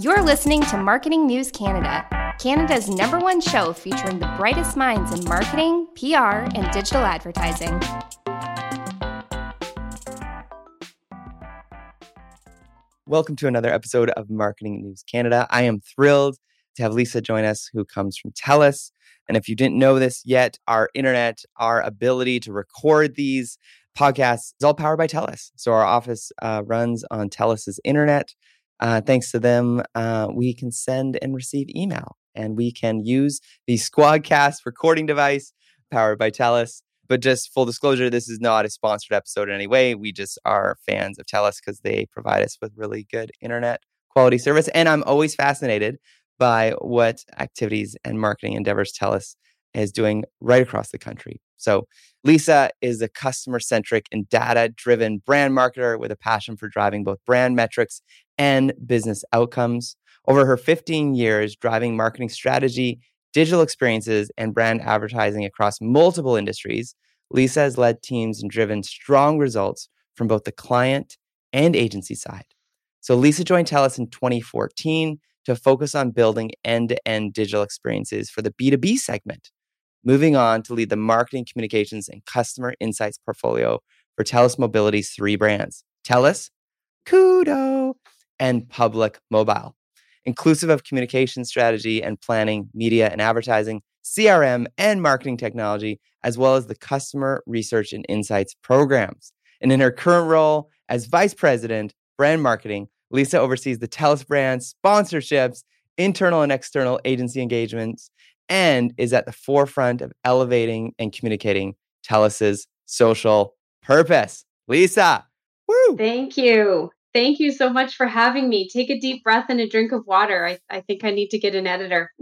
You're listening to Marketing News Canada, Canada's #1 show featuring the brightest minds in marketing, PR, and digital advertising. Welcome to another episode of Marketing News Canada. I am thrilled to have Lisa join us, who comes from TELUS. And if you didn't know this yet, our internet, our ability to record these podcasts is all powered by TELUS. So our office runs on TELUS's internet. Thanks to them, we can send and receive email, and we can use the Squadcast recording device powered by TELUS. But just full disclosure, this is not a sponsored episode in any way. We just are fans of TELUS because they provide us with really good internet quality service. And I'm always fascinated by what activities and marketing endeavors TELUS is doing right across the country. So Lisa is a customer-centric and data-driven brand marketer with a passion for driving both brand metrics and business outcomes. Over her 15 years driving marketing strategy, digital experiences, and brand advertising across multiple industries, Lisa has led teams and driven strong results from both the client and agency side. So Lisa joined TELUS in 2014 to focus on building end-to-end digital experiences for the B2B segment, moving on to lead the marketing, communications, and customer insights portfolio for TELUS Mobility's 3 brands, TELUS, Koodo, and Public Mobile, inclusive of communication strategy and planning, media and advertising, CRM and marketing technology, as well as the customer research and insights programs. And in her current role as Vice President, Brand Marketing, Lisa oversees the TELUS brand sponsorships, internal and external agency engagements, and is at the forefront of elevating and communicating TELUS's social purpose. Lisa, woo! Thank you. Thank you so much for having me. Take a deep breath and a drink of water. I think I need to get an editor.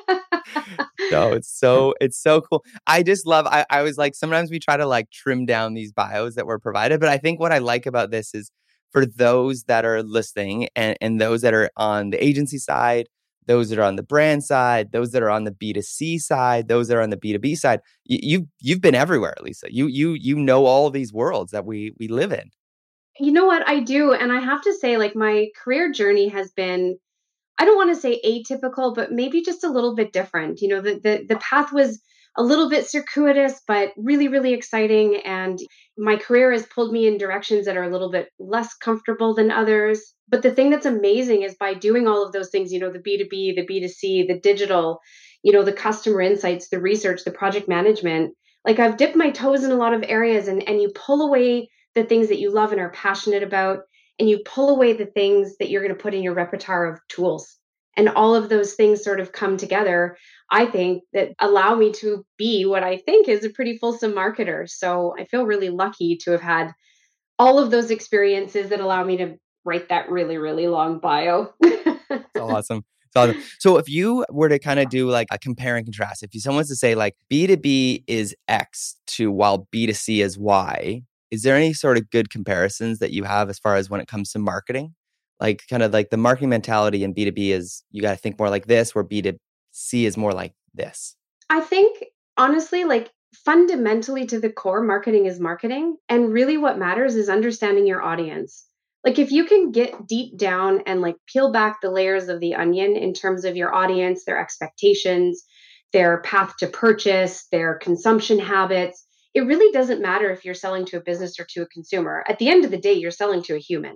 No, it's so cool. I just love, I was like, sometimes we try to like trim down these bios that were provided, but I think what I like about this is for those that are listening and those that are on the agency side, those that are on the brand side, those that are on the B2C side, those that are on the B2B side, you've been everywhere, Lisa. You know all these worlds that we live in. You know what? I do. And I have to say, like, my career journey has been, I don't want to say atypical, but maybe just a little bit different. You know, the path was a little bit circuitous, but really, really exciting. And my career has pulled me in directions that are a little bit less comfortable than others. But the thing that's amazing is by doing all of those things, you know, the B2B, the B2C, the digital, you know, the customer insights, the research, the project management, like I've dipped my toes in a lot of areas, and you pull away the things that you love and are passionate about, and you pull away the things that you're going to put in your repertoire of tools. And all of those things sort of come together, I think, that allow me to be what I think is a pretty fulsome marketer. So I feel really lucky to have had all of those experiences that allow me to write that really, really long bio. It's awesome. It's awesome. So if you were to kind of do like a compare and contrast, if someone was to say like B2B is X to while B2C is Y, is there any sort of good comparisons that you have as far as when it comes to marketing? Like kind of like the marketing mentality in B2B is you got to think more like this, where B2C is more like this. I think, honestly, like fundamentally to the core, marketing is marketing. And really what matters is understanding your audience. Like if you can get deep down and like peel back the layers of the onion in terms of your audience, their expectations, their path to purchase, their consumption habits, it really doesn't matter if you're selling to a business or to a consumer. At the end of the day, you're selling to a human.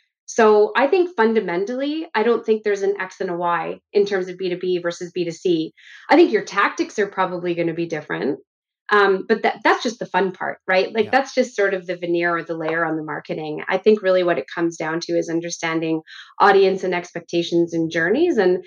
So I think fundamentally, I don't think there's an X and a Y in terms of B2B versus B2C. I think your tactics are probably going to be different. But that's just the fun part, right? Like that's just sort of the veneer or the layer on the marketing. I think really what it comes down to is understanding audience and expectations and journeys. And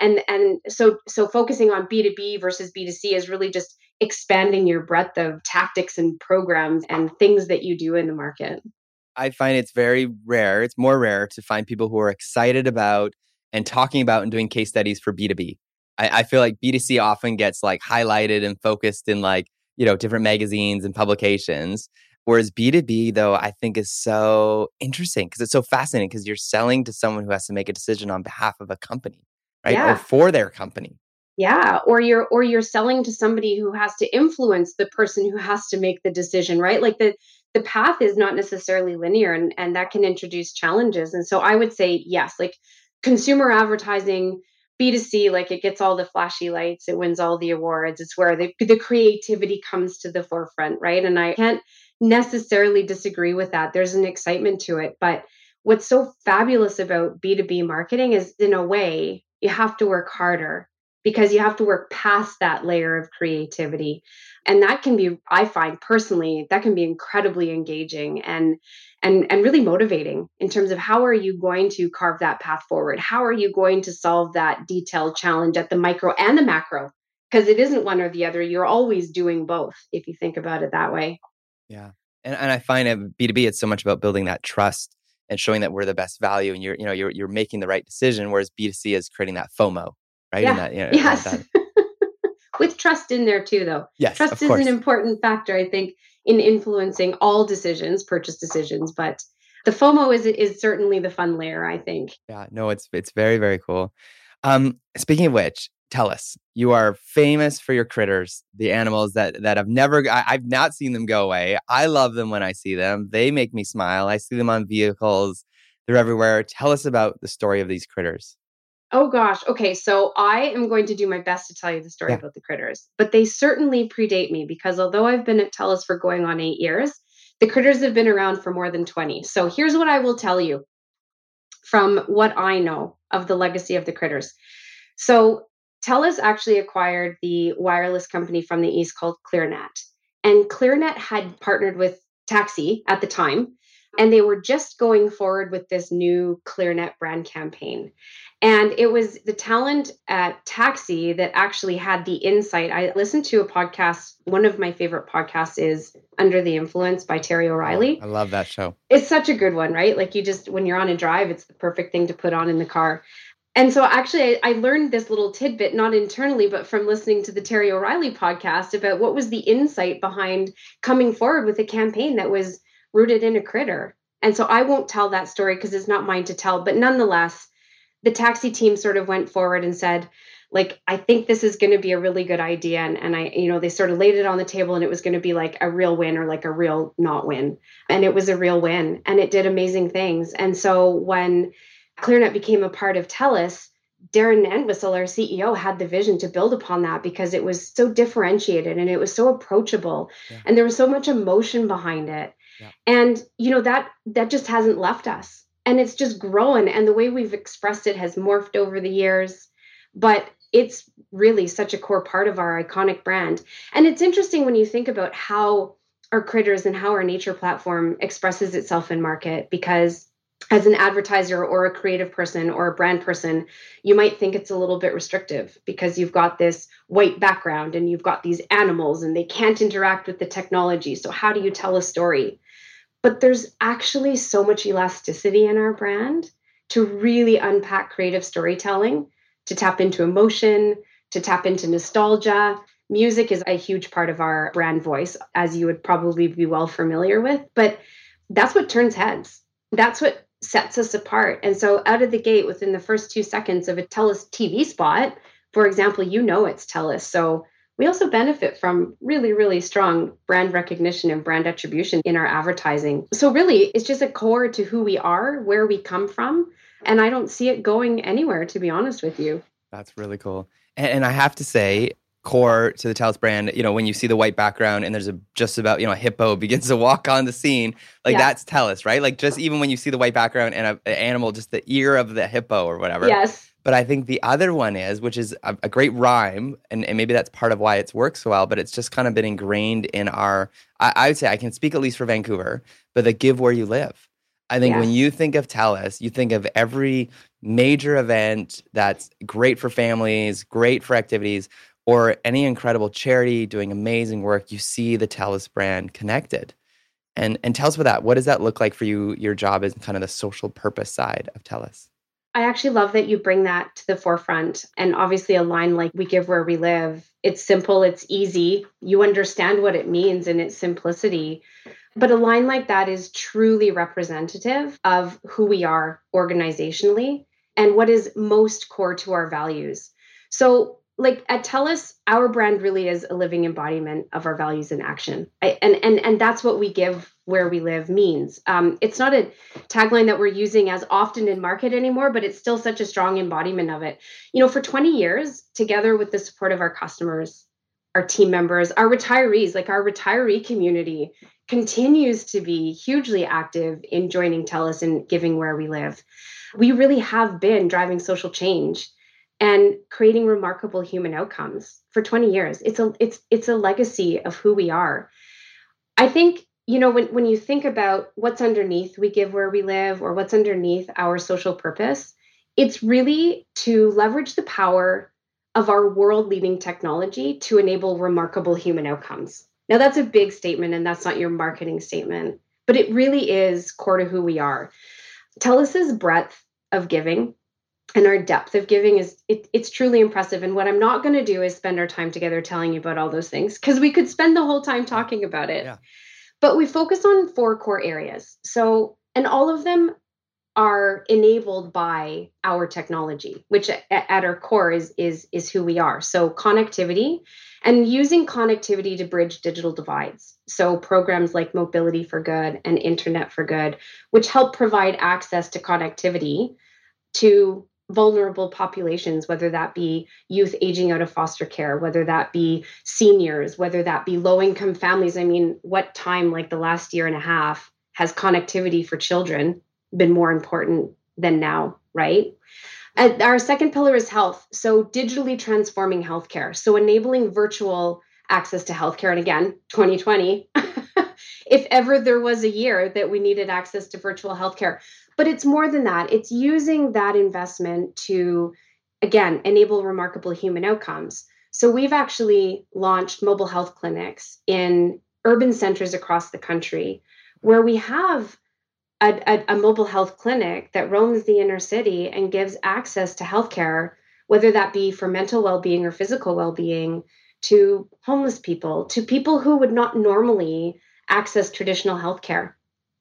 so focusing on B2B versus B2C is really just expanding your breadth of tactics and programs and things that you do in the market. I find it's very rare. It's more rare to find people who are excited about and talking about and doing case studies for B2B. I feel like B2C often gets like highlighted and focused in like, you know, different magazines and publications. Whereas B2B, though, I think is so interesting because it's so fascinating because you're selling to someone who has to make a decision on behalf of a company, right? Yeah. Or for their company. Yeah, or you're selling to somebody who has to influence the person who has to make the decision, right? Like the path is not necessarily linear, and that can introduce challenges. And so I would say yes, like consumer advertising, B2C, like it gets all the flashy lights, it wins all the awards. It's where the creativity comes to the forefront, right? And I can't necessarily disagree with that. There's an excitement to it. But what's so fabulous about B2B marketing is, in a way, you have to work harder because you have to work past that layer of creativity. And that can be, I find personally, that can be incredibly engaging and really motivating in terms of how are you going to carve that path forward? How are you going to solve that detailed challenge at the micro and the macro? Because it isn't one or the other. You're always doing both if you think about it that way. Yeah. And I find at B2B, it's so much about building that trust and showing that we're the best value and you're making the right decision, whereas B2C is creating that FOMO, right? Yeah. And that, Yes. With trust in there too, though. Yes, trust is an important factor, I think, in influencing all decisions, purchase decisions. But the FOMO is certainly the fun layer, I think. Yeah, no, it's very, very cool. Speaking of which, TELUS, you are famous for your critters, the animals that have never, I've not seen them go away. I love them when I see them. They make me smile. I see them on vehicles. They're everywhere. Tell us about the story of these critters. Oh gosh. Okay. So I am going to do my best to tell you the story about the critters, but they certainly predate me because although I've been at TELUS for going on 8 years, the critters have been around for more than 20. So here's what I will tell you from what I know of the legacy of the critters. So TELUS actually acquired the wireless company from the East called ClearNet. And ClearNet had partnered with Taxi at the time, and they were just going forward with this new ClearNet brand campaign. And it was the talent at Taxi that actually had the insight. I listened to a podcast. One of my favorite podcasts is Under the Influence by Terry O'Reilly. I love that show. It's such a good one, right? Like when you're on a drive, it's the perfect thing to put on in the car. And so actually, I learned this little tidbit, not internally, but from listening to the Terry O'Reilly podcast about what was the insight behind coming forward with a campaign that was rooted in a critter. And so I won't tell that story because it's not mine to tell. But nonetheless, the Taxi team sort of went forward and said, like, I think this is going to be a really good idea. And they sort of laid it on the table and it was going to be like a real win or like a real not win. And it was a real win and it did amazing things. And so when ClearNet became a part of TELUS, Darren Entwistle, our CEO, had the vision to build upon that because it was so differentiated and it was so approachable and there was so much emotion behind it. Yeah. And, that just hasn't left us. And it's just grown. And the way we've expressed it has morphed over the years. But it's really such a core part of our iconic brand. And it's interesting when you think about how our critters and how our nature platform expresses itself in market, because as an advertiser or a creative person or a brand person, you might think it's a little bit restrictive because you've got this white background and you've got these animals and they can't interact with the technology. So how do you tell a story? But there's actually so much elasticity in our brand to really unpack creative storytelling, to tap into emotion, to tap into nostalgia. Music is a huge part of our brand voice, as you would probably be well familiar with. But that's what turns heads. That's what sets us apart. And so out of the gate, within the first 2 seconds of a TELUS TV spot, for example, it's TELUS. So we also benefit from really, really strong brand recognition and brand attribution in our advertising. So really, it's just a core to who we are, where we come from. And I don't see it going anywhere, to be honest with you. That's really cool. And I have to say, core to the TELUS brand, when you see the white background and there's just about, a hippo begins to walk on the scene, that's TELUS, right? Like just even when you see the white background and an animal, just the ear of the hippo or whatever. Yes. But I think the other one which is a great rhyme, and maybe that's part of why it's worked so well, but it's just kind of been ingrained in I would say, I can speak at least for Vancouver, but the give where you live. I think when you think of TELUS, you think of every major event that's great for families, great for activities, or any incredible charity doing amazing work, you see the TELUS brand connected. And tell us about that. What does that look like for you, your job as kind of the social purpose side of TELUS? I actually love that you bring that to the forefront. And obviously a line like we give where we live, it's simple, it's easy. You understand what it means in its simplicity. But a line like that is truly representative of who we are organizationally and what is most core to our values. So like at TELUS, our brand really is a living embodiment of our values in action. And that's what we give where we live means. It's not a tagline that we're using as often in market anymore, but it's still such a strong embodiment of it. For 20 years, together with the support of our customers, our team members, our retirees, like our retiree community continues to be hugely active in joining TELUS and giving where we live. We really have been driving social change and creating remarkable human outcomes for 20 years. It's a legacy of who we are. I think, when you think about what's underneath we give where we live or what's underneath our social purpose, it's really to leverage the power of our world-leading technology to enable remarkable human outcomes. Now, that's a big statement, and that's not your marketing statement, but it really is core to who we are. TELUS's breadth of giving and our depth of giving it's truly impressive. And what I'm not going to do is spend our time together telling you about all those things, because we could spend the whole time talking about it. Yeah. But we focus on 4 core areas. And all of them are enabled by our technology, which at our core is who we are. So connectivity, and using connectivity to bridge digital divides. So programs like Mobility for Good and Internet for Good, which help provide access to connectivity to vulnerable populations, whether that be youth aging out of foster care, whether that be seniors, whether that be low-income families. I mean, what time, like the last year and a half, has connectivity for children been more important than now, right? Our second pillar is health. So digitally transforming healthcare. So enabling virtual access to healthcare. And again, 2020, if ever there was a year that we needed access to virtual healthcare. But it's more than that. It's using that investment to, again, enable remarkable human outcomes. So we've actually launched mobile health clinics in urban centers across the country, where we have a mobile health clinic that roams the inner city and gives access to healthcare, whether that be for mental well-being or physical well-being, to homeless people, to people who would not normally access traditional healthcare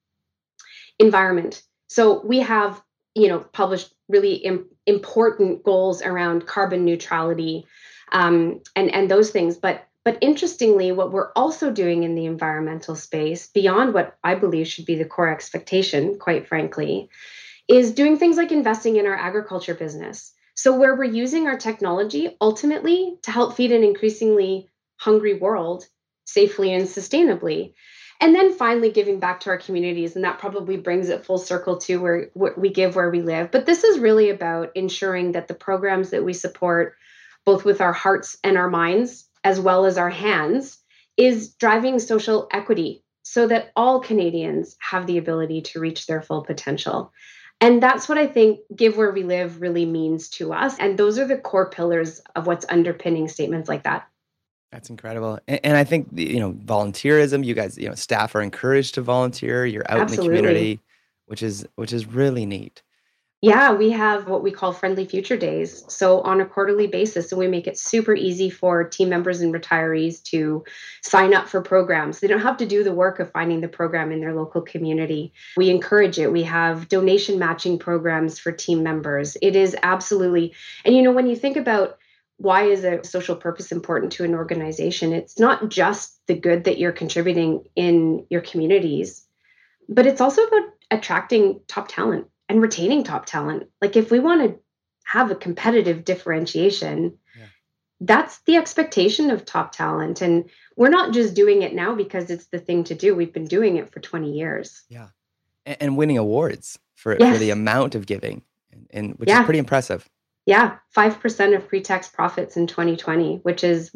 environment. So we have, published really important goals around carbon neutrality, and those things. But interestingly, what we're also doing in the environmental space, beyond what I believe should be the core expectation, quite frankly, is doing things like investing in our agriculture business. So where we're using our technology ultimately to help feed an increasingly hungry world safely and sustainably. And then finally giving back to our communities. And that probably brings it full circle to where we give where we live. But this is really about ensuring that the programs that we support, both with our hearts and our minds, as well as our hands, is driving social equity so that all Canadians have the ability to reach their full potential. And that's what I think Give Where We Live really means to us. And those are the core pillars of what's underpinning statements like that. That's incredible. And I think, volunteerism, you guys, staff are encouraged to volunteer. You're out Absolutely. in the community, which is really neat. Yeah, we have what we call Friendly Future Days. So on a quarterly basis, so we make it super easy for team members and retirees to sign up for programs. They don't have to do the work of finding the program in their local community. We encourage it. We have donation matching programs for team members. It is absolutely, and when you think about why is a social purpose important to an organization, it's not just the good that you're contributing in your communities, but it's also about attracting top talent and retaining top talent. Like if we want to have a competitive differentiation, that's the expectation of top talent. And we're not just doing it now because it's the thing to do. We've been doing it for 20 years. Yeah. And winning awards for the amount of giving, and which is pretty impressive. Yeah. 5% of pre-tax profits in 2020, which is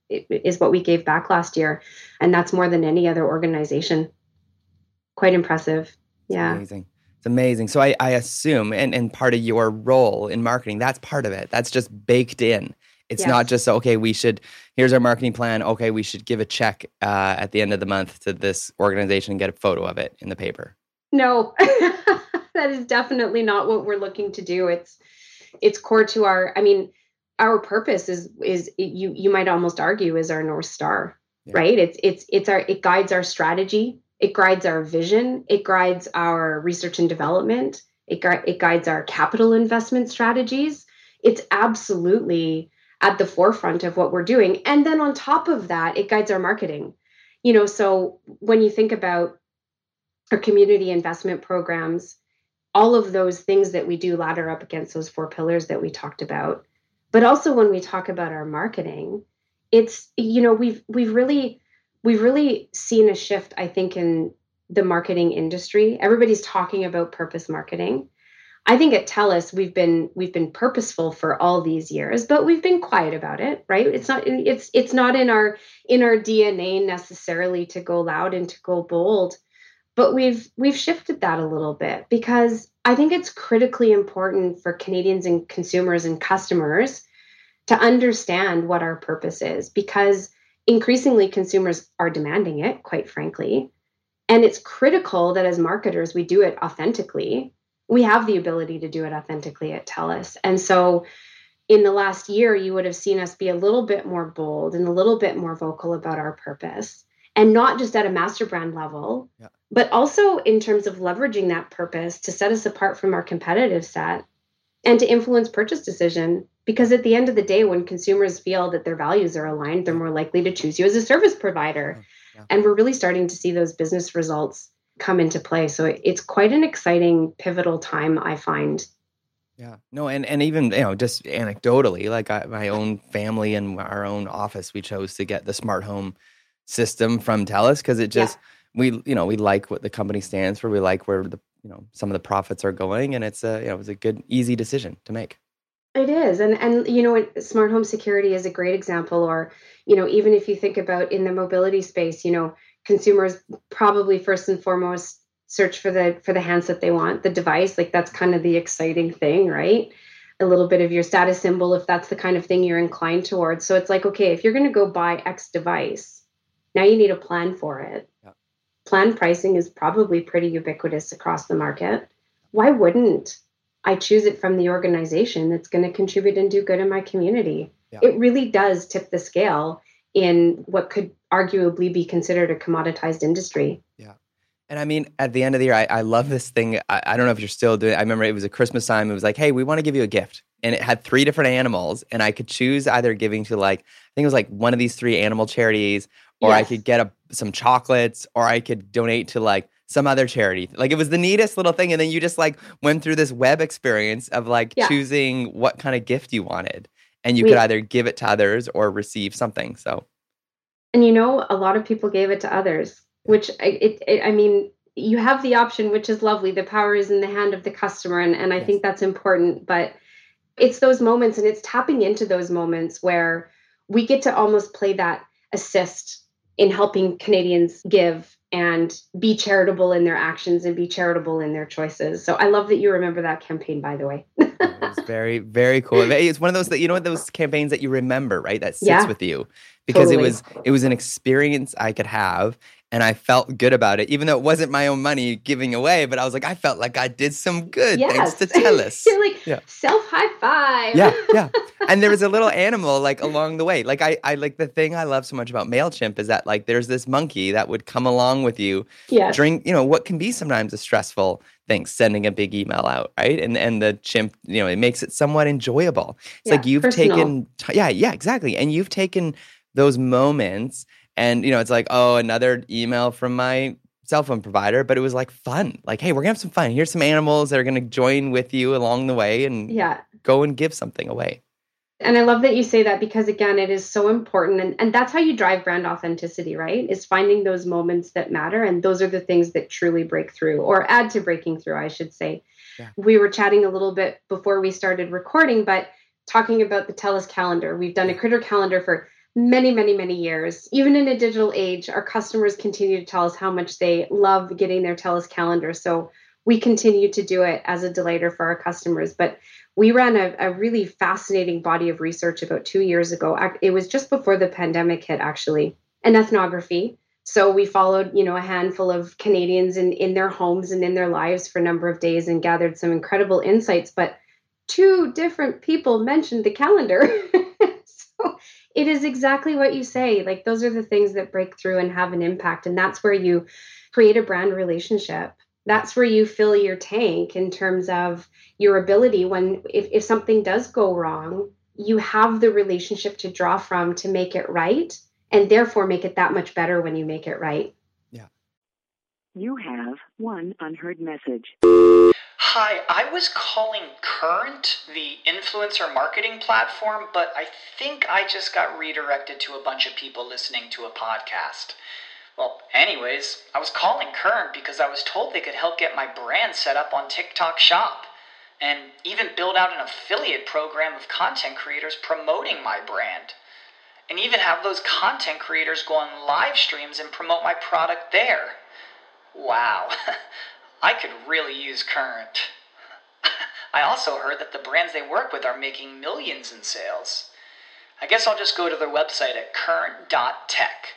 what we gave back last year. And that's more than any other organization. Quite impressive. Yeah. Amazing. It's amazing. So I assume, and part of your role in marketing, that's part of it. That's just baked in. It's not just, okay, here's our marketing plan. Okay, we should give a check at the end of the month to this organization and get a photo of it in the paper. No, that is definitely not what we're looking to do. It's core to our purpose is you might almost argue is our North Star, right? It guides our strategy. It guides our vision. It guides our research and development. It guides our capital investment strategies. It's absolutely at the forefront of what we're doing. And then on top of that, it guides our marketing. So when you think about our community investment programs, all of those things that we do ladder up against those 4 pillars that we talked about. But also when we talk about our marketing, it's, we've really seen a shift, I think, in the marketing industry. Everybody's talking about purpose marketing. I think at TELUS we've been purposeful for all these years, but we've been quiet about it, right? It's not in our DNA necessarily to go loud and to go bold, but we've shifted that a little bit because I think it's critically important for Canadians and consumers and customers to understand what our purpose is, because increasingly consumers are demanding it, quite frankly. And it's critical that as marketers, we do it authentically. We have the ability to do it authentically at TELUS. And so in the last year, you would have seen us be a little bit more bold and a little bit more vocal about our purpose. And not just at a master brand level, but also in terms of leveraging that purpose to set us apart from our competitive set and to influence purchase decision. Because at the end of the day, when consumers feel that their values are aligned, they're more likely to choose you as a service provider. And we're really starting to see those business results come into play. So it's quite an exciting, pivotal time, I find. Yeah, no, and even, just anecdotally, like my own family and our own office, we chose to get the smart home system from TELUS because it just, we like what the company stands for. We like where some of the profits are going, and it was a good, easy decision to make. It is. And smart home security is a great example. Or, even if you think about in the mobility space, consumers probably first and foremost search for the handset they want, the device. Like that's kind of the exciting thing, right? A little bit of your status symbol, if that's the kind of thing you're inclined towards. So it's like, okay, if you're going to go buy X device, now you need a plan for it. Yeah. Plan pricing is probably pretty ubiquitous across the market. Why wouldn't I choose it from the organization that's going to contribute and do good in my community? Yeah. It really does tip the scale in what could arguably be considered a commoditized industry. Yeah. And I mean, at the end of the year, I love this thing. I don't know if you're still doing it. I remember it was a Christmas time. It was like, hey, we want to give you a gift. And it had 3 different animals. And I could choose either giving to I think it was like one of these 3 animal charities, or I could get some chocolates, or I could donate to some other charity. It was the neatest little thing. And then you just went through this web experience of choosing what kind of gift you wanted. And you could either give it to others or receive something. So, and a lot of people gave it to others, which I mean, you have the option, which is lovely. The power is in the hand of the customer. And I think that's important, but it's those moments, and it's tapping into those moments where we get to almost play that assist in helping Canadians give and be charitable in their actions and be charitable in their choices. So I love that you remember that campaign, by the way. It was very, very cool. It's one of those that, those campaigns that you remember, right? That sits with you because totally. It was an experience I could have. And I felt good about it, even though it wasn't my own money giving away. But I was like, I felt like I did some good thanks to TELUS. You're self high five. Yeah. And there was a little animal along the way. I the thing I love so much about MailChimp is that there's this monkey that would come along with you during what can be sometimes a stressful thing, sending a big email out, right? And the chimp, it makes it somewhat enjoyable. It's you've personal. Taken, exactly. And you've taken those moments. And, it's another email from my cell phone provider, but it was fun. Hey, we're going to have some fun. Here's some animals that are going to join with you along the way and go and give something away. And I love that you say that because, again, it is so important. And that's how you drive brand authenticity, right? Is finding those moments that matter. And those are the things that truly break through, or add to breaking through, I should say. Yeah. We were chatting a little bit before we started recording, but talking about the TELUS calendar. We've done a critter calendar for many, many, many years. Even in a digital age, our customers continue to tell us how much they love getting their TELUS calendar. So we continue to do it as a delighter for our customers. But we ran a really fascinating body of research about 2 years ago. It was just before the pandemic hit, actually, an ethnography. So we followed, a handful of Canadians in their homes and in their lives for a number of days and gathered some incredible insights. But 2 different people mentioned the calendar. So it is exactly what you say. Those are the things that break through and have an impact. And that's where you create a brand relationship. That's where you fill your tank in terms of your ability if something does go wrong, you have the relationship to draw from to make it right, and therefore make it that much better when you make it right. Yeah. You have one unheard message. Hi, I was calling Current, the influencer marketing platform, but I think I just got redirected to a bunch of people listening to a podcast. Well, anyways, I was calling Current because I was told they could help get my brand set up on TikTok Shop, and even build out an affiliate program of content creators promoting my brand, and even have those content creators go on live streams and promote my product there. Wow, I could really use Current. I also heard that the brands they work with are making millions in sales. I guess I'll just go to their website at current.tech.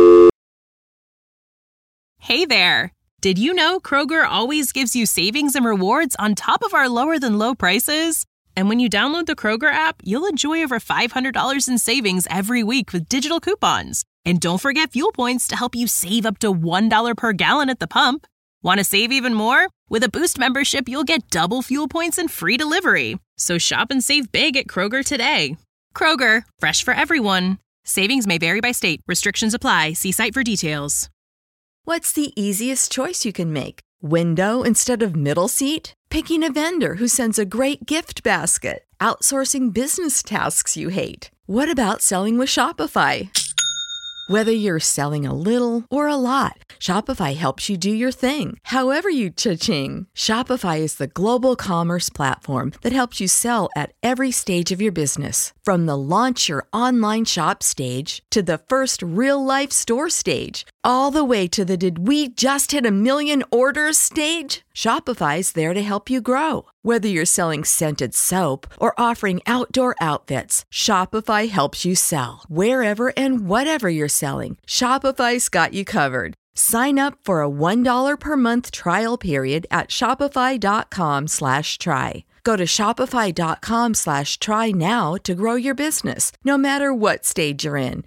Hey there! Did you know Kroger always gives you savings and rewards on top of our lower-than-low prices? And when you download the Kroger app, you'll enjoy over $500 in savings every week with digital coupons. And don't forget fuel points to help you save up to $1 per gallon at the pump. Want to save even more? With a Boost membership, you'll get double fuel points and free delivery. So shop and save big at Kroger today. Kroger, fresh for everyone. Savings may vary by state. Restrictions apply. See site for details. What's the easiest choice you can make? Window instead of middle seat? Picking a vendor who sends a great gift basket? Outsourcing business tasks you hate? What about selling with Shopify? Whether you're selling a little or a lot, Shopify helps you do your thing, however you cha-ching. Shopify is the global commerce platform that helps you sell at every stage of your business. From the launch your online shop stage to the first real-life store stage, all the way to the did we just hit 1 million orders stage. Shopify's there to help you grow. Whether you're selling scented soap or offering outdoor outfits, Shopify helps you sell. Wherever and whatever you're selling, Shopify's got you covered. Sign up for a $1 per month trial period at shopify.com/try. Go to shopify.com/try now to grow your business, no matter what stage you're in.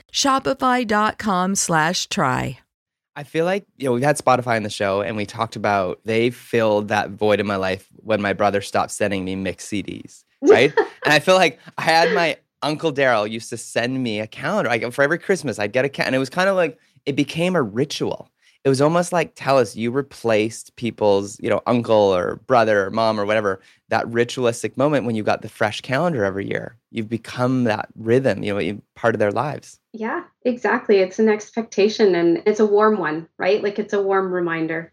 Shopify.com/try. I feel like, we've had Spotify on the show and we talked about they filled that void in my life when my brother stopped sending me mixed CDs, right? And I feel like I had my Uncle Daryl used to send me a calendar. For every Christmas, I'd get a calendar. And it was kind of like, it became a ritual. It was almost like, TELUS, you replaced people's, uncle or brother or mom or whatever, that ritualistic moment when you got the fresh calendar every year. You've become that rhythm, part of their lives. Yeah, exactly. It's an expectation and it's a warm one, right? Like it's a warm reminder.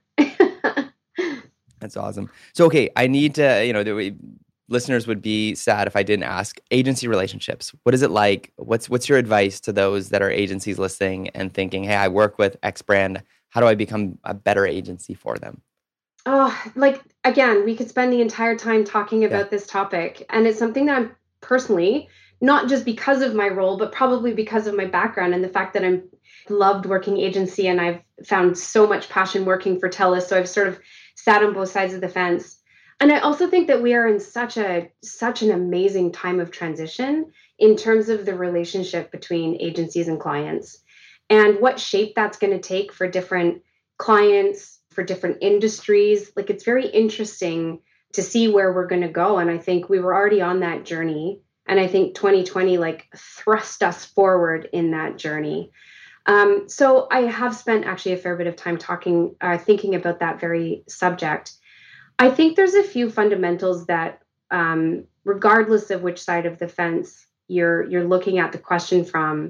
That's awesome. So, okay, I need to, listeners would be sad if I didn't ask agency relationships. What is it like? What's your advice to those that are agencies listening and thinking, hey, I work with X brand. How do I become a better agency for them? Oh, again, we could spend the entire time talking about this topic. And it's something that I'm personally, not just because of my role, but probably because of my background and the fact that I'm loved working agency and I've found so much passion working for TELUS. So I've sort of sat on both sides of the fence. And I also think that we are in such an amazing time of transition in terms of the relationship between agencies and clients and what shape that's going to take for different clients, for different industries. It's very interesting to see where we're going to go. And I think we were already on that journey. And I think 2020 thrust us forward in that journey. So I have spent actually a fair bit of time thinking about that very subject. I think there's a few fundamentals that, regardless of which side of the fence you're looking at the question from,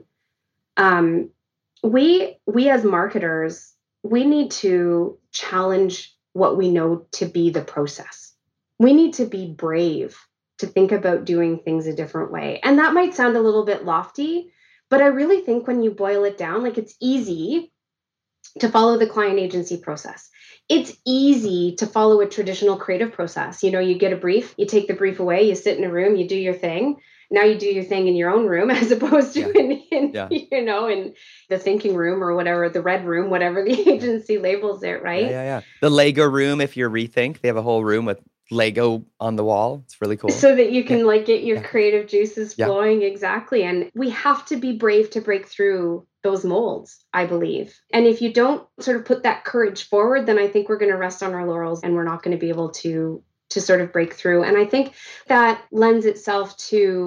we as marketers, we need to challenge what we know to be the process. We need to be brave to think about doing things a different way. And that might sound a little bit lofty, but I really think when you boil it down, it's easy to follow the client agency process. It's easy to follow a traditional creative process. You get a brief, you take the brief away, you sit in a room, you do your thing. Now you do your thing in your own room as opposed to in the thinking room or whatever, the red room, whatever the agency labels it, right? Yeah. The Lego room, if you're Rethink, they have a whole room with Lego on the wall. It's really cool. So that you can get your creative juices flowing. Exactly. And we have to be brave to break through those molds, I believe. And if you don't sort of put that courage forward, then I think we're going to rest on our laurels and we're not going to be able to sort of break through. And I think that lends itself to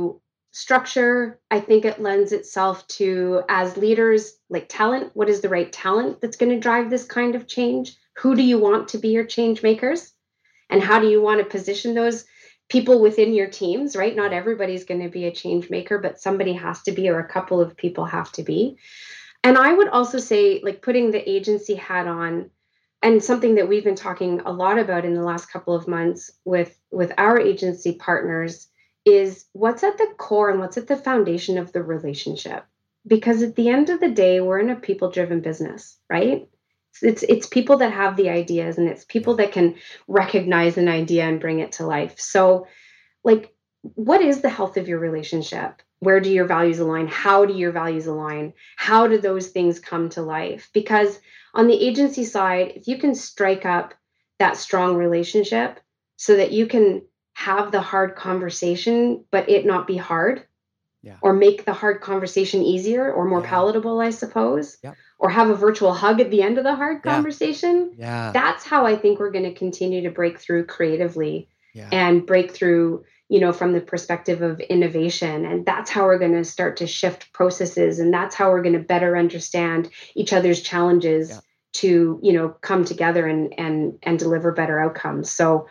structure, I think it lends itself to, as leaders, like talent, what is the right talent that's going to drive this kind of change? Who do you want to be your change makers? And how do you want to position those people within your teams, right? Not everybody's going to be a change maker, but somebody has to be, or a couple of people have to be. And I would also say, like, putting the agency hat on, and something that we've been talking a lot about in the last couple of months with our agency partners, is what's at the core and what's at the foundation of the relationship. Because at the end of the day, we're in a people-driven business, right? It's people that have the ideas, and it's people that can recognize an idea and bring it to life. So, like, what is the health of your relationship? Where do your values align? How do your values align? How do those things come to life? Because on the agency side, if you can strike up that strong relationship so that you can have the hard conversation, but it not be hard, or make the hard conversation easier or more palatable, I suppose, or have a virtual hug at the end of the hard conversation. That's how I think we're going to continue to break through creatively and break through, from the perspective of innovation. And that's how we're going to start to shift processes. And that's how we're going to better understand each other's challenges to, come together and deliver better outcomes. So,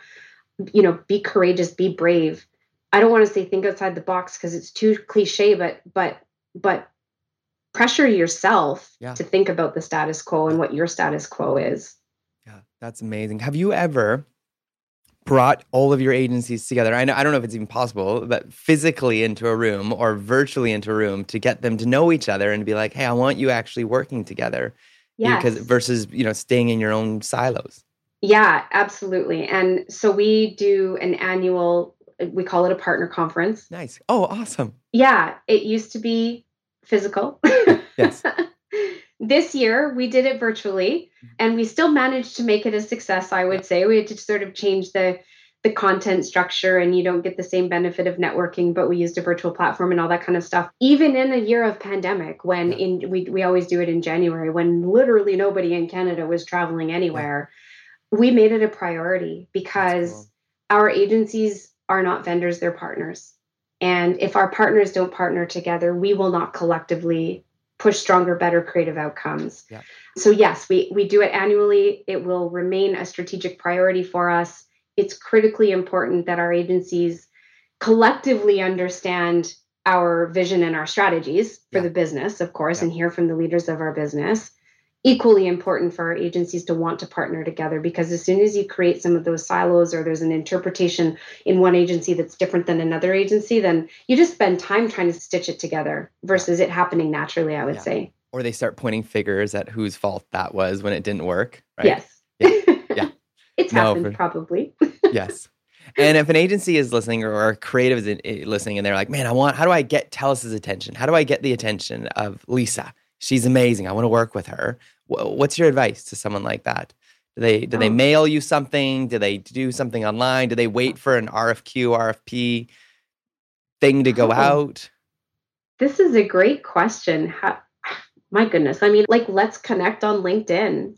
be courageous, be brave. I don't want to say think outside the box because it's too cliche, but pressure yourself to think about the status quo and what your status quo is. Yeah, that's amazing. Have you ever brought all of your agencies together? I don't know if it's even possible, but physically into a room or virtually into a room to get them to know each other and be like, hey, I want you actually working together. Yes. Because versus, staying in your own silos. Yeah, absolutely. And so we do an annual, we call it a partner conference. Nice. Oh, awesome. Yeah, it used to be physical. Yes. This year we did it virtually, and we still managed to make it a success, I would say. We had to sort of change the content structure, and you don't get the same benefit of networking, but we used a virtual platform and all that kind of stuff. Even in a year of pandemic, when we always do it in January, when literally nobody in Canada was traveling anywhere, we made it a priority because our agencies are not vendors, they're partners. And if our partners don't partner together, we will not collectively push stronger, better creative outcomes. Yeah. So yes, we do it annually. It will remain a strategic priority for us. It's critically important that our agencies collectively understand our vision and our strategies for the business, of course, and hear from the leaders of our business. Equally important for our agencies to want to partner together, because as soon as you create some of those silos, or there's an interpretation in one agency that's different than another agency, then you just spend time trying to stitch it together versus it happening naturally, I would say. Or they start pointing fingers at whose fault that was when it didn't work, right? Yes. Yeah. It's happened, probably. Yes. And if an agency is listening, or a creative is listening, and they're like, man, how do I get TELUS's attention? How do I get the attention of Lisa? She's amazing. I want to work with her. What's your advice to someone like that? Do they mail you something? Do they do something online? Do they wait for an RFQ, RFP thing to go out? This is a great question. My goodness. I mean, let's connect on LinkedIn.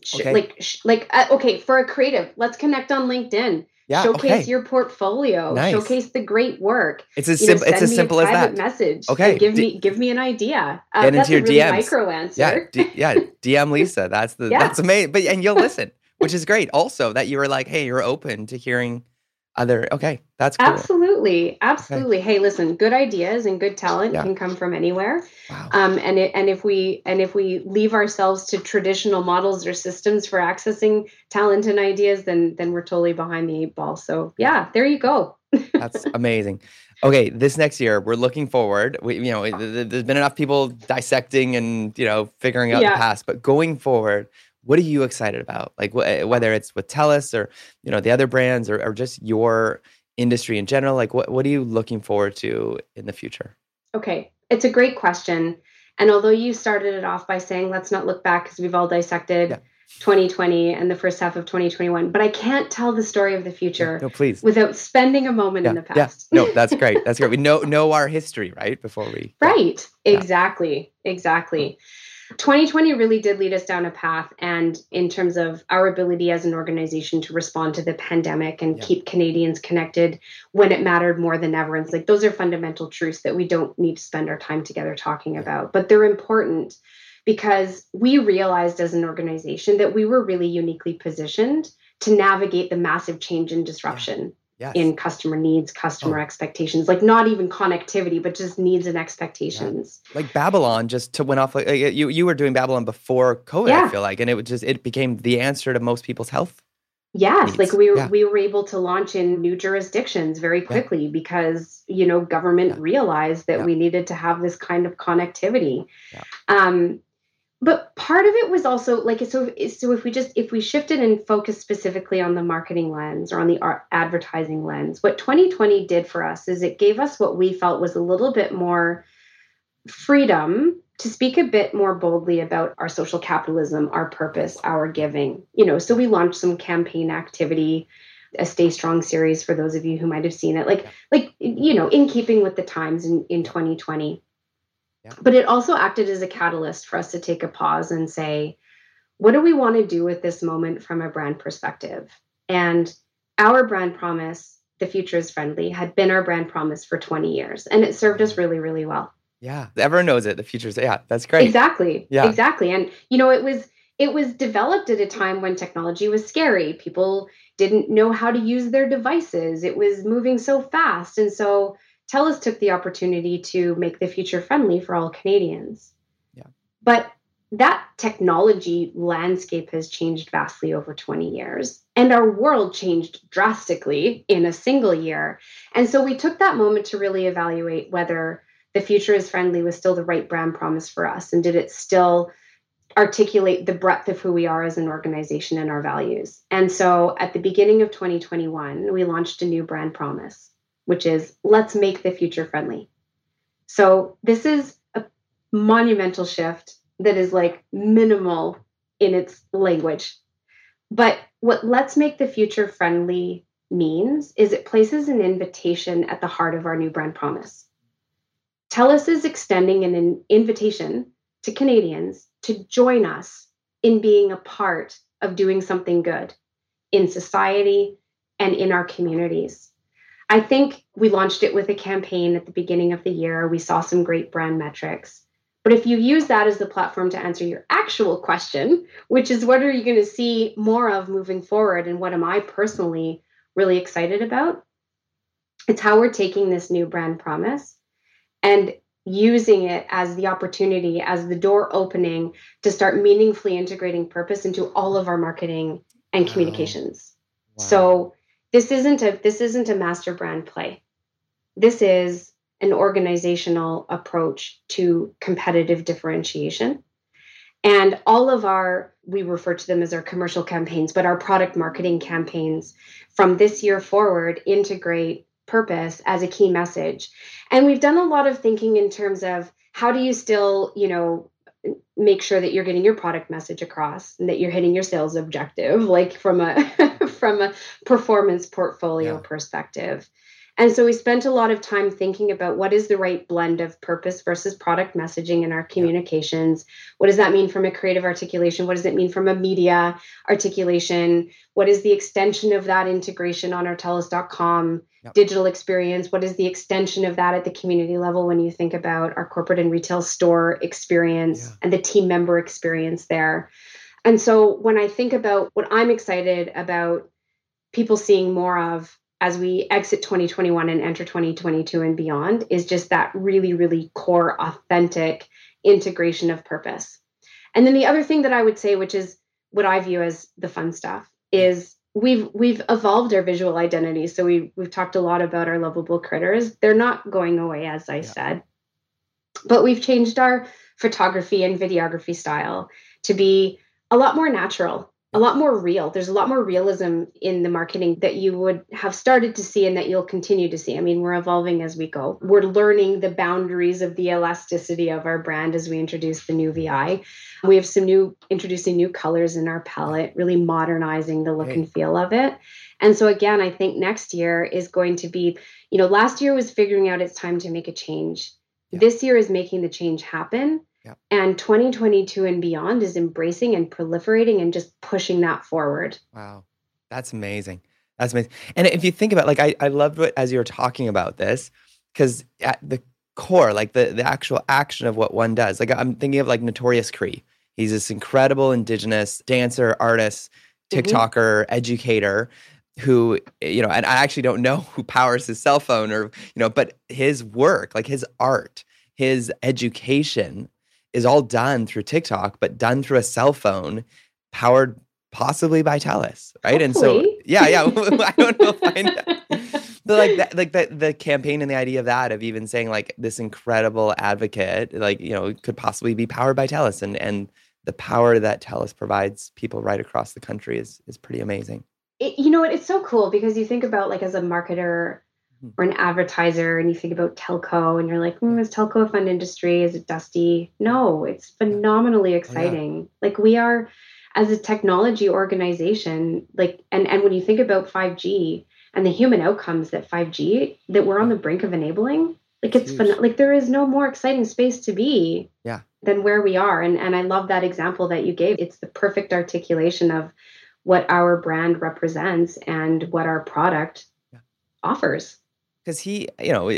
Okay. For a creative, let's connect on LNinkedIn. Yeah, showcase your portfolio. Nice. Showcase the great work. It's as simple as that. Message. Okay. Give me an idea. Get that's into your a really DMs. Micro answer. DM Lisa. That's amazing. And you'll listen, which is great. Also, that you were like, hey, you're open to hearing other. Okay, that's cool. Absolutely. Okay. Hey, listen, good ideas and good talent can come from anywhere. Wow. And if we leave ourselves to traditional models or systems for accessing talent and ideas, then we're totally behind the 8 ball. So there you go. That's amazing. Okay, this next year we're looking forward. There's been enough people dissecting and figuring out the past, but going forward, what are you excited about? Like whether it's with TELUS or the other brands or just your industry in general, like what are you looking forward to in the future? Okay, it's a great question. And although you started it off by saying, let's not look back because we've all dissected 2020 and the first half of 2021, but I can't tell the story of the future without spending a moment in the past. Yeah. No, that's great. That's great. We know our history, right? Before we... Right. Exactly. 2020 2020 really did lead us down a path. And in terms of our ability as an organization to respond to the pandemic and keep Canadians connected when it mattered more than ever. And it's like, those are fundamental truths that we don't need to spend our time together talking about, but they're important because we realized as an organization that we were really uniquely positioned to navigate the massive change and disruption in customer needs, customer expectations, like not even connectivity, but just needs and expectations. Yeah. Like Babylon just went off. Like you were doing Babylon before COVID, I feel like, and it became the answer to most people's health. Yes, needs. like we were able to launch in new jurisdictions very quickly because, government realized that we needed to have this kind of connectivity. Yeah. But part of it was also like, so if we shifted and focused specifically on the marketing lens or on the advertising lens, what 2020 did for us is it gave us what we felt was a little bit more freedom to speak a bit more boldly about our social capitalism, our purpose, our giving. So we launched some campaign activity, a Stay Strong series for those of you who might have seen it, in keeping with the times in 2020. Yeah. But it also acted as a catalyst for us to take a pause and say, what do we want to do with this moment from a brand perspective? And our brand promise, the future is friendly, had been our brand promise for 20 years. And it served us really, really well. Yeah. Everyone knows it. The future's, that's great. Exactly. Yeah. Exactly. And, it was developed at a time when technology was scary. People didn't know how to use their devices. It was moving so fast. And so TELUS took the opportunity to make the future friendly for all Canadians. Yeah. But that technology landscape has changed vastly over 20 years. And our world changed drastically in a single year. And so we took that moment to really evaluate whether the future is friendly was still the right brand promise for us. And did it still articulate the breadth of who we are as an organization and our values? And so at the beginning of 2021, we launched a new brand promise, which is let's make the future friendly. So this is a monumental shift that is like minimal in its language. But what let's make the future friendly means is it places an invitation at the heart of our new brand promise. TELUS is extending an invitation to Canadians to join us in being a part of doing something good in society and in our communities. I think we launched it with a campaign at the beginning of the year. We saw some great brand metrics. But if you use that as the platform to answer your actual question, which is what are you going to see more of moving forward and what am I personally really excited about? It's how we're taking this new brand promise and using it as the opportunity, as the door opening to start meaningfully integrating purpose into all of our marketing and communications. Wow. So this isn't a master brand play. This is an organizational approach to competitive differentiation. And all of we refer to them as our commercial campaigns, but our product marketing campaigns from this year forward integrate purpose as a key message. And we've done a lot of thinking in terms of how do you still, make sure that you're getting your product message across and that you're hitting your sales objective, like from a performance portfolio perspective. And so we spent a lot of time thinking about what is the right blend of purpose versus product messaging in our communications. What does that mean from a creative articulation? What does it mean from a media articulation? What is the extension of that integration on our TELUS.com digital experience? What is the extension of that at the community level when you think about our corporate and retail store experience and the team member experience there? And so when I think about what I'm excited about people seeing more of as we exit 2021 and enter 2022 and beyond is just that really, really core, authentic integration of purpose. And then the other thing that I would say, which is what I view as the fun stuff, is we've evolved our visual identity. So we've talked a lot about our lovable critters. They're not going away, as I said, but we've changed our photography and videography style to be a lot more natural, a lot more real. There's a lot more realism in the marketing that you would have started to see and that you'll continue to see. I mean, we're evolving as we go. We're learning the boundaries of the elasticity of our brand as we introduce the new VI. We have introducing new colors in our palette, really modernizing the look and feel of it. And so again, I think next year is going to be, last year was figuring out it's time to make a change. This year is making the change happen. Yeah. And 2022 and beyond is embracing and proliferating and just pushing that forward. Wow. That's amazing. That's amazing. And if you think about, like, I loved what, as you were talking about this, because at the core, like the actual action of what one does, like I'm thinking of like Notorious Cree. He's this incredible Indigenous dancer, artist, TikToker, educator who, you know, and I actually don't know who powers his cell phone or, you know, but his work, like his art, his education is all done through TikTok, but done through a cell phone powered possibly by TELUS, right? Hopefully. And so, yeah, I don't know if I know. But like that, like the campaign and the idea of that, of even saying like this incredible advocate, like, you know, could possibly be powered by TELUS, and the power that TELUS provides people right across the country is pretty amazing. You know what? It's so cool because you think about like as a marketer or an advertiser and you think about telco and you're like, is telco a fun industry? Is it dusty? No, it's phenomenally exciting. Like we are, as a technology organization, like, and when you think about 5G and the human outcomes that 5G, that we're on the brink of enabling, like it's like there is no more exciting space to be than where we are. And I love that example that you gave. It's the perfect articulation of what our brand represents and what our product offers. Because he, you know,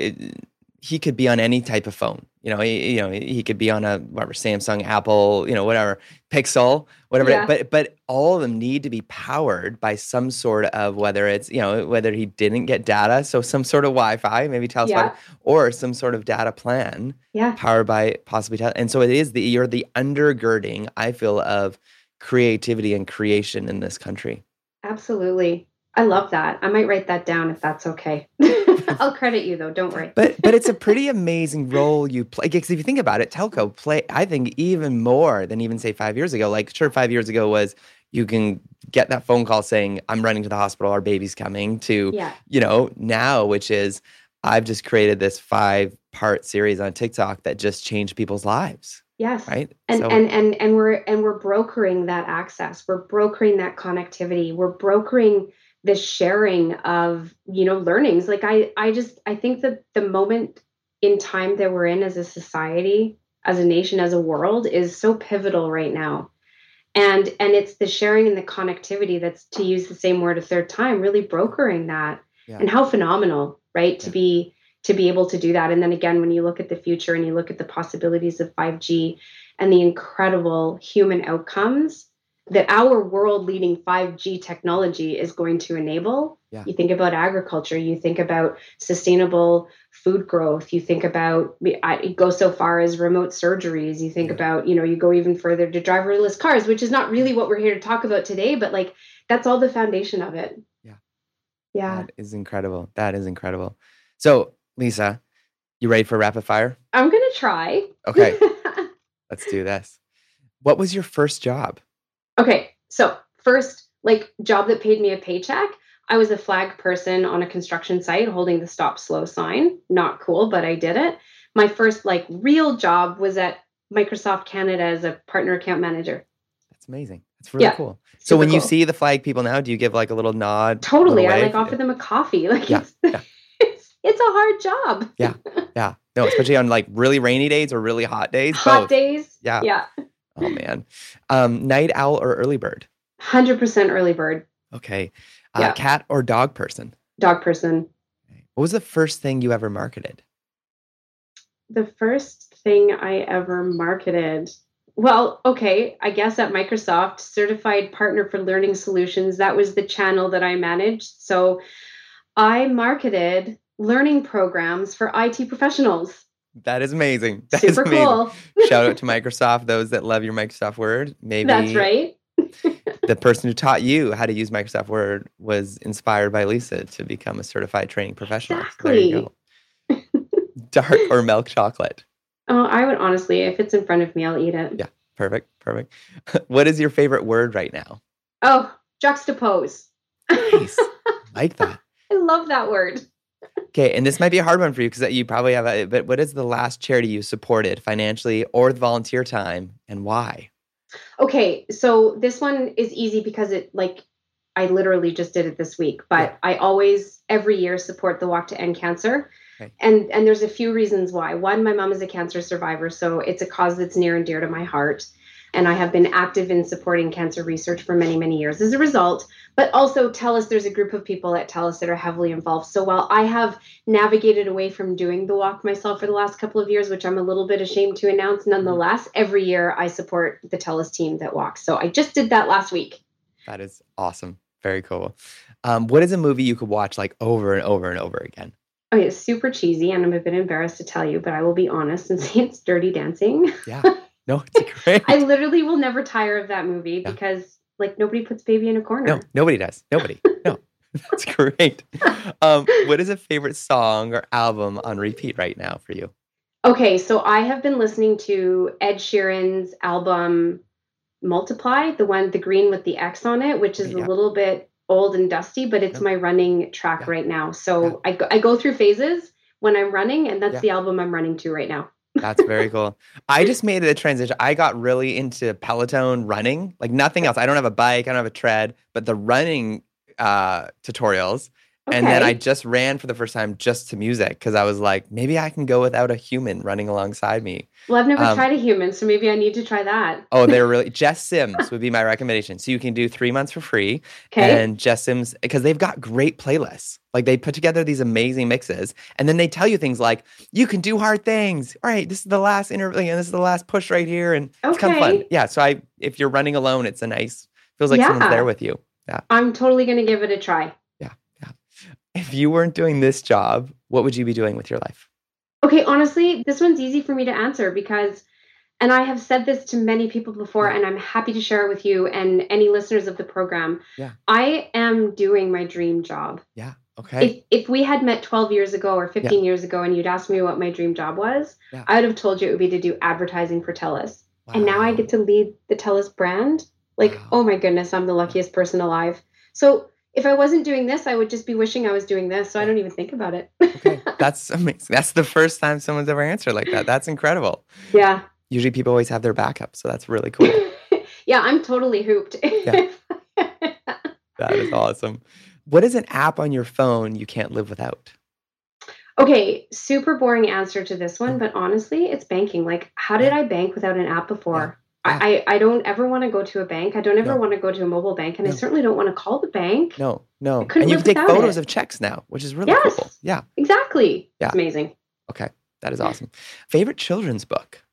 he could be on any type of phone. You know, he could be on a whatever, Samsung, Apple, you know, whatever, Pixel, whatever. Yeah. But all of them need to be powered by some sort of, whether it's, you know, whether he didn't get data, so some sort of Wi-Fi, maybe TELUS Wi-Fi, or some sort of data plan powered by possibly TELUS. And so it is you're the undergirding, I feel, of creativity and creation in this country. Absolutely. I love that. I might write that down if that's okay. I'll credit you though. Don't worry. But it's a pretty amazing role you play. Because if you think about it, telco play, I think, even more than even say 5 years ago. Like, sure, 5 years ago was you can get that phone call saying, I'm running to the hospital, our baby's coming, to, you know, now, which is, I've just created this 5-part series on TikTok that just changed people's lives. Yes. Right. And we're brokering that access. We're brokering that connectivity. We're brokering the sharing of, you know, learnings. Like I think that the moment in time that we're in as a society, as a nation, as a world is so pivotal right now. And it's the sharing and the connectivity that's, to use the same word a third time, really brokering that. And how phenomenal, right? To be able to do that. And then again, when you look at the future and you look at the possibilities of 5G and the incredible human outcomes that our world-leading 5G technology is going to enable. You think about agriculture, you think about sustainable food growth, you think about, it goes so far as remote surgeries, you think about, you know, you go even further to driverless cars, which is not really what we're here to talk about today, but like, that's all the foundation of it. Yeah. That is incredible. That is incredible. So, Lisa, you ready for rapid fire? I'm going to try. Okay. Let's do this. What was your first job? Okay. So first, like, job that paid me a paycheck. I was a flag person on a construction site holding the stop slow sign. Not cool, but I did it. My first like real job was at Microsoft Canada as a partner account manager. That's amazing. That's really cool. So when you see the flag people now, do you give like a little nod? Totally. I like offer them a coffee. Like it's a hard job. Yeah. No, especially on like really rainy days or really hot days. Hot days. Yeah. Oh man. Night owl or early bird? 100% early bird. Okay. Cat or dog person? Dog person. What was the first thing you ever marketed? The first thing I ever marketed. Well, okay, I guess at Microsoft, certified partner for learning solutions. That was the channel that I managed. So I marketed learning programs for IT professionals. That is amazing. That Super is amazing. Cool. Shout out to Microsoft, those that love your Microsoft Word. Maybe that's right. The person who taught you how to use Microsoft Word was inspired by Lisa to become a certified training professional. Exactly. So there you go. Dark or milk chocolate? Oh, I would honestly, if it's in front of me, I'll eat it. Yeah, perfect. What is your favorite word right now? Oh, juxtapose. Nice. Like that. I love that word. Okay, and this might be a hard one for you because you probably have but what is the last charity you supported financially or with volunteer time, and why? Okay, so this one is easy because I literally just did it this week, but I always, every year, support the Walk to End Cancer. Okay. And there's a few reasons why. One, my mom is a cancer survivor, so it's a cause that's near and dear to my heart. And I have been active in supporting cancer research for many, many years as a result. But also TELUS, there's a group of people at TELUS that are heavily involved. So while I have navigated away from doing the walk myself for the last couple of years, which I'm a little bit ashamed to announce, nonetheless, every year I support the TELUS team that walks. So I just did that last week. That is awesome. Very cool. What is a movie you could watch like over and over and over again? Okay, it's super cheesy, and I'm a bit embarrassed to tell you, but I will be honest and say it's Dirty Dancing. Yeah. No, it's great. I literally will never tire of that movie because like nobody puts baby in a corner. No, nobody does. Nobody. No, that's great. What is a favorite song or album on repeat right now for you? Okay, so I have been listening to Ed Sheeran's album Multiply, the green with the X on it, which is a little bit old and dusty, but it's my running track right now. So I go through phases when I'm running, and that's the album I'm running to right now. That's very cool. I just made a transition. I got really into Peloton running, like nothing else. I don't have a bike. I don't have a tread, but the running tutorials. Okay. And then I just ran for the first time just to music because I was like, maybe I can go without a human running alongside me. Well, I've never tried a human, so maybe I need to try that. Oh, they're really, Jess Sims would be my recommendation. So you can do 3 months for free. Okay. And Jess Sims, because they've got great playlists. Like they put together these amazing mixes. And then they tell you things like, you can do hard things. All right, this is the last interval and this is the last push right here. And it's kind of fun. Yeah. So if you're running alone, it's feels like someone's there with you. Yeah. I'm totally going to give it a try. If you weren't doing this job, what would you be doing with your life? Okay, honestly, this one's easy for me to answer because, and I have said this to many people before, and I'm happy to share it with you and any listeners of the program. Yeah. I am doing my dream job. Yeah. Okay. If we had met 12 years ago or 15 years ago and you'd asked me what my dream job was, I would have told you it would be to do advertising for TELUS. Wow. And now I get to lead the TELUS brand. Like, oh my goodness, I'm the luckiest person alive. So if I wasn't doing this, I would just be wishing I was doing this. So I don't even think about it. Okay. That's amazing. That's the first time someone's ever answered like that. That's incredible. Yeah. Usually people always have their backup. So that's really cool. Yeah, I'm totally hooped. Yeah. That is awesome. What is an app on your phone you can't live without? Okay, super boring answer to this one, but honestly, it's banking. Like, how did I bank without an app before? I don't ever want to go to a bank. I don't ever want to go to a mobile bank. And I certainly don't want to call the bank. No. And you can take photos of checks now, which is really cool. Yeah. Exactly. Yeah. It's amazing. Okay. That is awesome. Favorite children's book?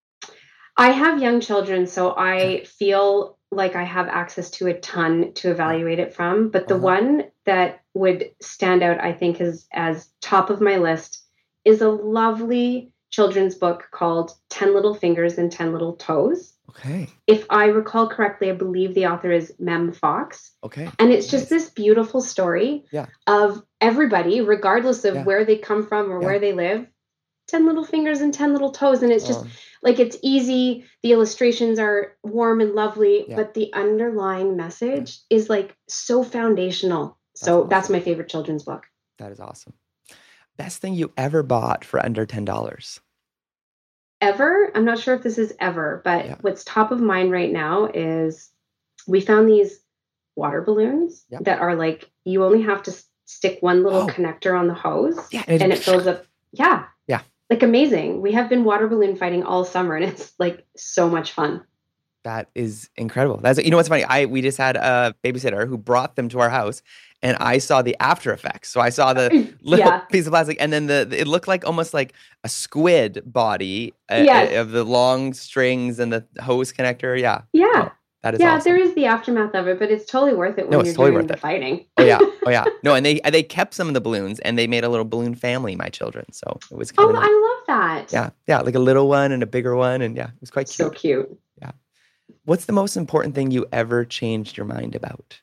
I have young children, so I feel like I have access to a ton to evaluate it from. But the one that would stand out, I think, as top of my list is a lovely children's book called 10 Little Fingers and 10 Little Toes. Okay. If I recall correctly, I believe the author is Mem Fox. Okay. And it's just this beautiful story of everybody, regardless of where they come from or where they live, 10 little fingers and 10 little toes. And it's just like, it's easy. The illustrations are warm and lovely, but the underlying message is like so foundational. So that's my favorite children's book. That is awesome. Best thing you ever bought for under $10? Ever? I'm not sure if this is ever, but what's top of mind right now is we found these water balloons that are like, you only have to stick one little connector on the hose and it fills up. Yeah. Yeah. Like amazing. We have been water balloon fighting all summer and it's like so much fun. That is incredible. You know what's funny? We just had a babysitter who brought them to our house, and I saw the after effects. So I saw the little piece of plastic, and then it looked like almost like a squid body of the long strings and the hose connector. Yeah. Yeah. Oh, that is awesome. There is the aftermath of it, but it's totally worth it when you're doing the fighting. Oh yeah. No, and they kept some of the balloons, and they made a little balloon family, my children. So it was kind of I love that. Yeah, like a little one and a bigger one, and it was quite cute. So cute. Yeah. What's the most important thing you ever changed your mind about?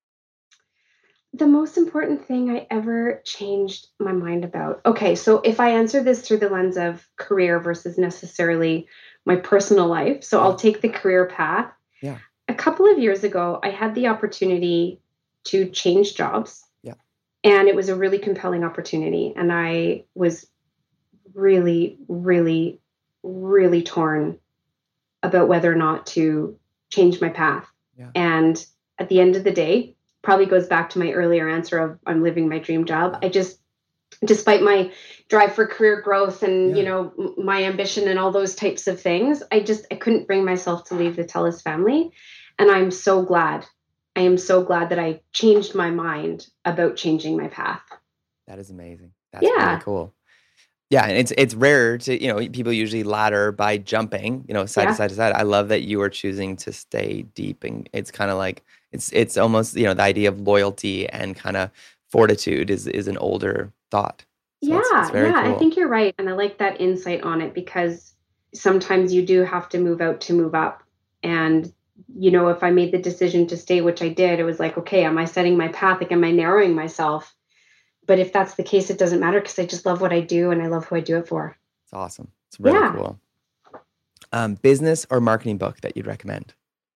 The most important thing I ever changed my mind about. Okay, so if I answer this through the lens of career versus necessarily my personal life, so I'll take the career path. Yeah. A couple of years ago, I had the opportunity to change jobs. Yeah. And it was a really compelling opportunity. And I was really, really, really torn about whether or not to change my path. Yeah. And at the end of the day, probably goes back to my earlier answer of I'm living my dream job. despite my drive for career growth and, Yeah. my ambition and all those types of things, I couldn't bring myself to leave the TELUS family. And I'm so glad. I am so glad that I changed my mind about changing my path. That is amazing. That's really Yeah. cool. Yeah, and it's rare to, people usually ladder by jumping, side to Yeah. side to side. I love that you are choosing to stay deep, and it's kind of like it's almost, the idea of loyalty and kind of fortitude is an older thought. So it's very I cool. think you're right. And I like that insight on it, because sometimes you do have to move out to move up. And, if I made the decision to stay, which I did, it was like, okay, am I setting my path? Like, am I narrowing myself? But if that's the case, it doesn't matter, because I just love what I do and I love who I do it for. It's awesome. It's really Yeah. cool. Business or marketing book that you'd recommend?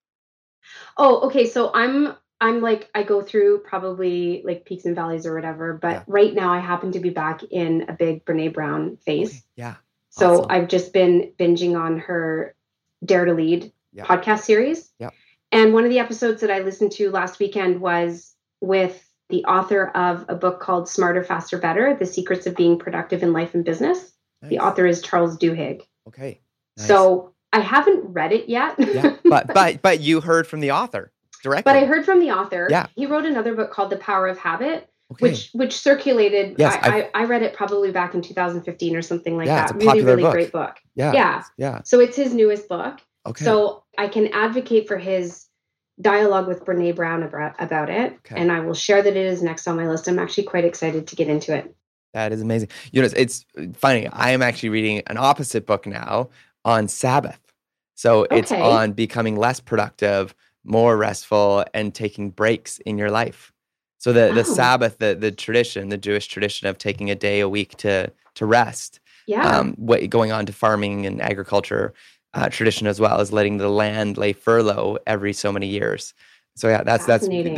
Oh, okay. So I'm like, I go through probably like peaks and valleys or whatever, but Yeah. right now I happen to be back in a big Brene Brown phase. Okay, yeah. So Awesome. I've just been binging on her Dare to Lead Yeah. podcast series. Yeah. And one of the episodes that I listened to last weekend was with the author of a book called Smarter, Faster, Better: The Secrets of Being Productive in Life and Business. The Nice. author is Charles Duhigg. Okay. Nice. So I haven't read it yet. yeah, but you heard from the author directly. But I heard from the author. Yeah. He wrote another book called The Power of Habit, Okay. which circulated. Yes, I read it probably back in 2015 or something like Yeah, that. it's a Really, popular really book. great book. Yeah. Yeah. Yeah. So it's his newest book. Okay. So I can advocate for his dialogue with Brene Brown about it. Okay. And I will share that it is next on my list. I'm actually quite excited to get into it. That is amazing. It's funny. I am actually reading an opposite book now on Sabbath. So it's Okay. on becoming less productive, more restful, and taking breaks in your life. So the Oh. Sabbath, the tradition, the Jewish tradition of taking a day a week to rest, Yeah. going on to farming and agriculture tradition as well, as letting the land lay furlough every so many years. So yeah, that's Fascinating.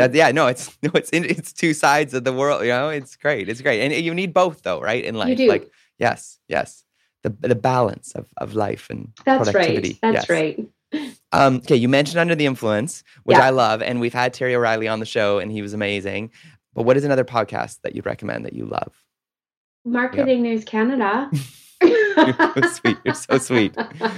it's two sides of the world. It's great. It's great, and you need both, though, right? In life, do. like yes, the balance of life and That's productivity. right. That's Yes. right. Okay, you mentioned Under the Influence, which Yeah. I love, and we've had Terry O'Reilly on the show, and he was amazing. But what is another podcast that you'd recommend that you love? Marketing News Canada. You're so sweet. You're so sweet.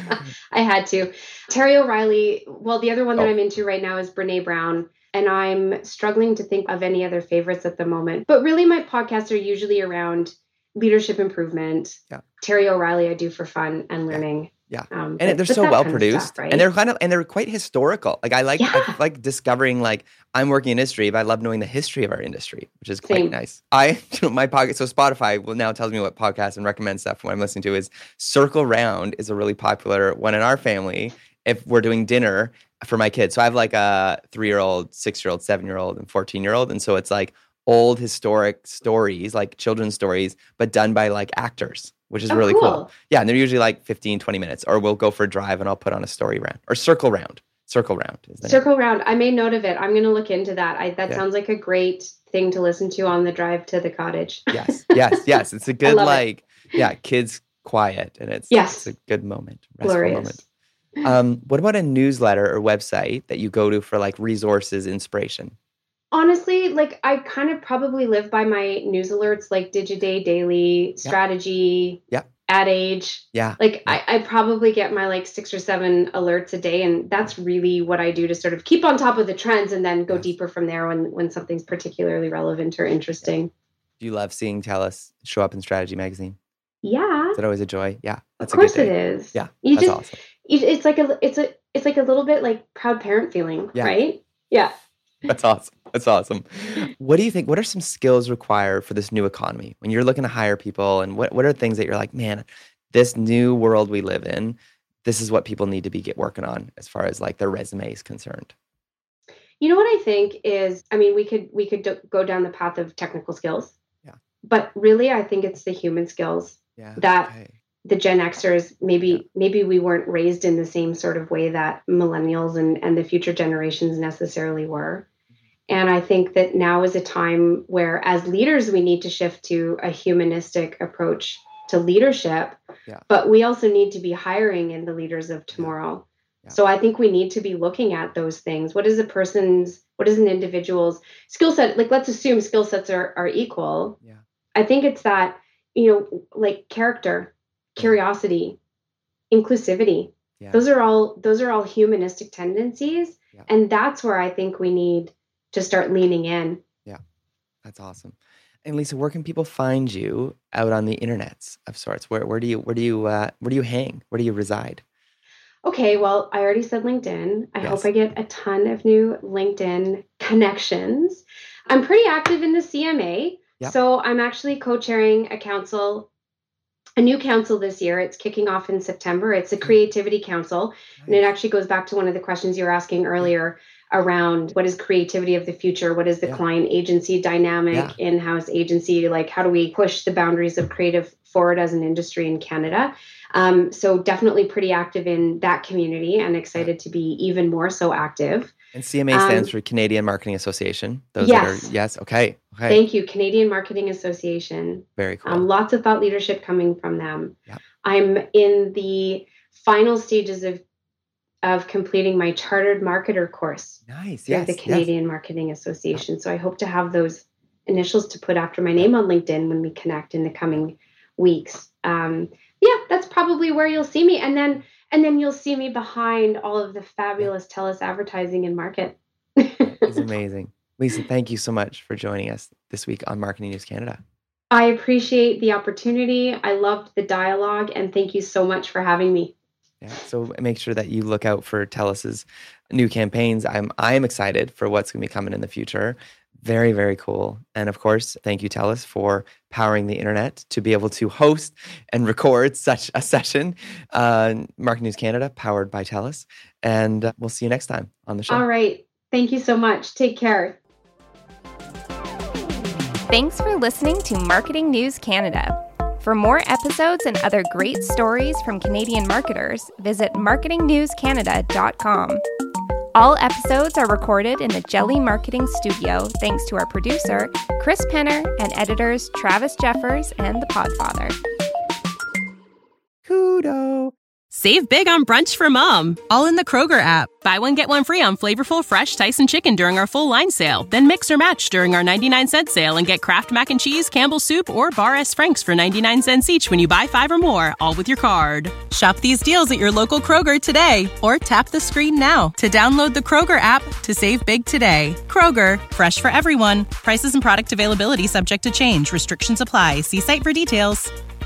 I had to. Terry O'Reilly. Well, the other one that Oh. I'm into right now is Brene Brown. And I'm struggling to think of any other favorites at the moment. But really, my podcasts are usually around leadership improvement. Yeah. Terry O'Reilly, I do for fun and learning. Yeah. But And they're so that well kind of produced, stuff, right? and they're quite historical. Like I Yeah. like discovering, like, I'm working in industry, but I love knowing the history of our industry, which is quite Same. nice. My podcast, so Spotify will now tells me what podcasts and recommend stuff when I'm listening to. Is Circle Round is a really popular one in our family if we're doing dinner for my kids. So I have like a 3-year-old, 6-year-old, 7-year-old, and 14-year-old, and so it's like old historic stories, like children's stories, but done by like actors, which is Oh, really cool. cool. Yeah, and they're usually like 15, 20 minutes, or we'll go for a drive and I'll put on a story round or Circle Round. Circle Round is the name. Circle Round. I made note of it. I'm going to look into that. That Yeah. sounds like a great thing to listen to on the drive to the cottage. Yes. It's a good, love it. kids quiet, and it's Yes. a good moment, restful Glorious. moment. What about a newsletter or website that you go to for like resources, inspiration? Honestly, like I kind of probably live by my news alerts, like Digiday Daily, Strategy, Yeah. Ad Age. Yeah. Like I probably get my like 6 or 7 alerts a day, and that's really what I do to sort of keep on top of the trends and then go Yes. deeper from there when something's particularly relevant or interesting. Do you love seeing TELUS show up in Strategy Magazine? Yeah, Is that always a joy? Yeah, that's of a good course it day. is. Yeah, you that's just awesome. it's like a little bit like proud parent feeling, Yeah. right? Yeah. That's awesome. That's awesome. What do you think? What are some skills required for this new economy when you're looking to hire people? And what are things that you're like, man, this new world we live in, this is what people need to get working on as far as like their resume is concerned? You know what I think is, I mean, we could go down the path of technical skills. Yeah. But really, I think it's the human skills Yeah. that okay. the Gen Xers, maybe we weren't raised in the same sort of way that millennials and the future generations necessarily were. And I think that now is a time where, as leaders, we need to shift to a humanistic approach to leadership, Yeah. but we also need to be hiring in the leaders of tomorrow. Yeah. So I think we need to be looking at those things. What is an individual's skill set? Like, let's assume skill sets are equal. Yeah. I think it's that, like character, curiosity, inclusivity. Yeah. Those are all humanistic tendencies. Yeah. And that's where I think we need to start leaning in. Yeah. That's awesome. And Lisa, where can people find you out on the internets of sorts? Where do you hang? Where do you reside? Okay, well, I already said LinkedIn. I hope I get a ton of new LinkedIn connections. I'm pretty active in the CMA. Yep. So I'm actually co-chairing a new council this year. It's kicking off in September. It's a creativity council. Nice. And it actually goes back to one of the questions you were asking earlier around what is creativity of the future? What is the client agency dynamic, in-house agency? Like, how do we push the boundaries of creative forward as an industry in Canada? So definitely pretty active in that community and excited to be even more so active. And CMA stands for Canadian Marketing Association. Okay. Thank you. Canadian Marketing Association. Very cool. Lots of thought leadership coming from them. Yep. I'm in the final stages of completing my chartered marketer course. Nice. Through the Canadian Marketing Association. So I hope to have those initials to put after my name on LinkedIn when we connect in the coming weeks. That's probably where you'll see me. And then you'll see me behind all of the fabulous TELUS advertising and market. It's amazing. Lisa, thank you so much for joining us this week on Marketing News Canada. I appreciate the opportunity. I loved the dialogue, and thank you so much for having me. Yeah, so make sure that you look out for TELUS's new campaigns. I am excited for what's going to be coming in the future. Very, very cool. And of course, thank you, TELUS, for powering the internet to be able to host and record such a session. Marketing News Canada, powered by TELUS. And we'll see you next time on the show. All right. Thank you so much. Take care. Thanks for listening to Marketing News Canada. For more episodes and other great stories from Canadian marketers, visit marketingnewscanada.com. All episodes are recorded in the Jelly Marketing Studio thanks to our producer, Chris Penner, and editors Travis Jeffers and The Podfather. Kudo! Save big on brunch for mom, all in the Kroger app. Buy one, get one free on flavorful, fresh Tyson chicken during our full line sale. Then mix or match during our 99-cent sale and get Kraft Mac and Cheese, Campbell's Soup, or Bar S. Frank's for 99 cents each when you buy 5 or more, all with your card. Shop these deals at your local Kroger today, or tap the screen now to download the Kroger app to save big today. Kroger, fresh for everyone. Prices and product availability subject to change. Restrictions apply. See site for details.